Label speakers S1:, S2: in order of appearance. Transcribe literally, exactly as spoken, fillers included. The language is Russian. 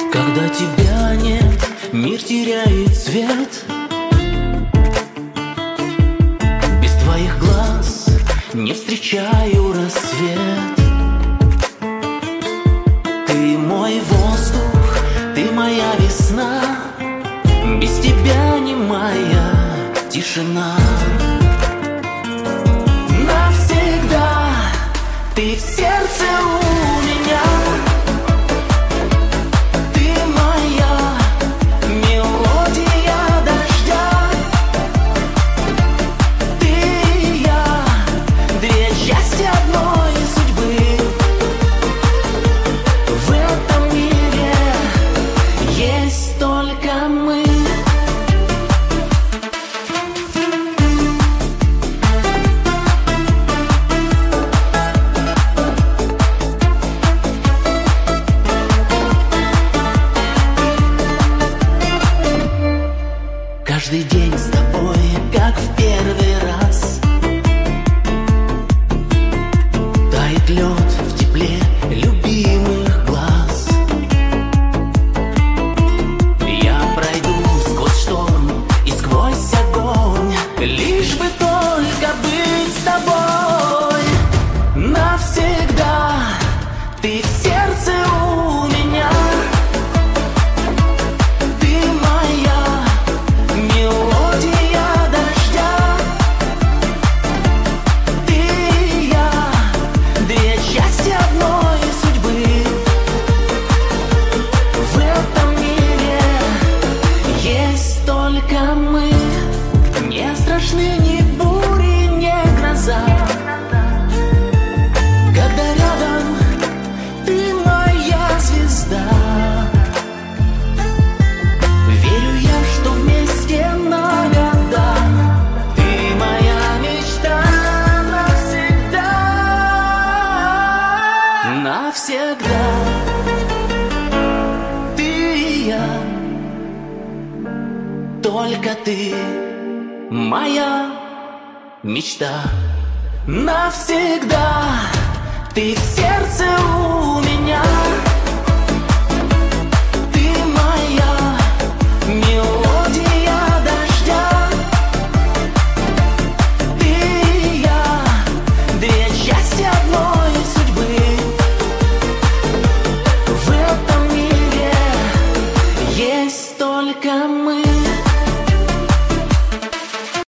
S1: Когда тебя нет, мир теряет цвет. Без твоих глаз не встречаю рассвет. Ты мой воздух, ты моя весна. Без тебя не моя тишина. Навсегда ты в сердце у меня. Каждый день с тобой, как в первый раз. Тает лед в тепле любимых глаз. Я пройду сквозь шторм и сквозь огонь, лишь бы только быть с тобой. Навсегда ты в сердце у меня. Только мы, не страшны ни бури, ни гроза. Когда рядом ты моя звезда. Верю я, что вместе на года. Ты моя мечта навсегда. Навсегда ты и я. Только ты моя мечта. Навсегда ты в сердце у